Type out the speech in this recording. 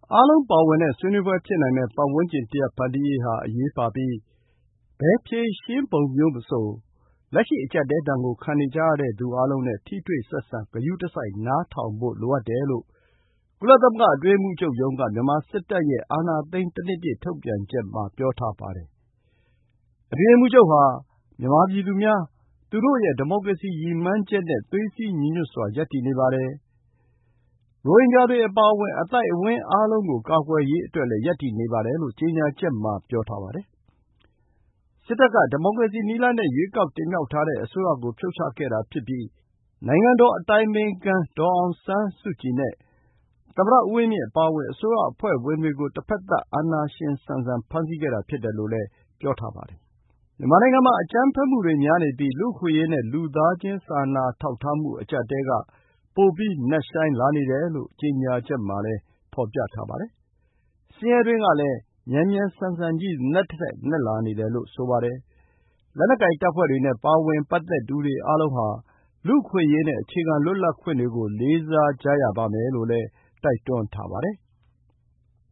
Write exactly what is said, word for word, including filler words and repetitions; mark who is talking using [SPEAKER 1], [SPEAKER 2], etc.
[SPEAKER 1] အားလုံးပါဝင်တဲ့ဆွေးနွေးပွဲဖြစ်နိုင်မယ့်ပတ်ဝန်းကျင်တရပ်ဖန်တီးရေးဟာအရေးပါပြီး ဘယ်ဖြေရှင်းပုံမျိုးမဆို လက်ရှိအကျပ်အတည်းဒဏ်ကိုခံနေကြရတဲ့သူအားလုံးနဲ့ ထိတွေ့ဆက်ဆံ ဂရုတစိုက်နားထောင်ဖို့လိုအပ်တယ်လို့ ကုလသမဂ္ဂအတွင်းရေးမှူးချုပ်ရုံးက မြန်မာစစ်တပ်ရဲ့အာဏာသိမ်းတနှစ်ပြည့်ထုတ်ပြန်ချက်မှာပြောထားပါတယ်။ အတွင်းရေးမှူးချုပ်ဟာ မြန်မာပြည်သူများ၊ သူတို့ရဲ့ဒီမိုကရေစီရည်မှန်းချက်နဲ့ သွေးစည်းညီညွတ်စွာရပ်တည်နေပါတယ်။ ရိုဟင်ဂျာတွေအပါအဝင် အသိုက်အဝန်းအားလုံးကိုကာကွယ်ရေးအတွက်လည်းရပ်တည်နေပါတယ်လို့ ကြေညာချက်မှာပြောထားပါတယ်။ စစ်တပ်က ဒီမိုကရေစီနည်းလမ်းနဲ့ရွေးကောက်တင်မြှောက်ထားတဲ့အစိုးရကိုဖြုတ်ချခဲ့တာဖြစ်ပြီး နိုင်ငံတော်အတိုင်ပင်ခံဒေါ်အောင်ဆန်းစုကြည်နဲ့ သမ္မတဦးဝင်းမြင့်အပါအဝင် အစိုးရအဖွဲ့ဝင်တွေကို တဖက်သတ်အာဏာရှင်ဆန်ဆန်ဖမ်းဆီးခဲ့တာဖြစ်တယ်လို့လည်းပြောထားပါတယ်။ မြန်မာနိုင်ငံမှာ အကြမ်းဖက်မှုတွေများနေပြီး လူ့အခွင့်အရေးနဲ့ လူသားချင်းစာနာထောက်ထားမှုအကျပ်အတည်းက ပိုပြီးနက်ရှိုင်းလာနေတယ်လို့ ကြေညာချက်မှာဖော်ပြထားပါတယ်။ ဆင်းရဲတွင်းကလည်း မြန်မြန်ဆန်ဆန်ကြီး နက်သထက်နက်လာနေတယ်လို့ဆိုပါတယ်။ လက်နက်ကိုင်တပ်ဖွဲ့တွေနဲ့ပါဝင်ပတ်သက်သူတွေအားလုံးဟာ လူ့အခွင့်အရေးနဲ့အခြေခံလွတ်လပ်ခွင့်တွေကို လေးစားကြရပါမယ်လို့လည်း တိုက်တွန်းထားပါတယ်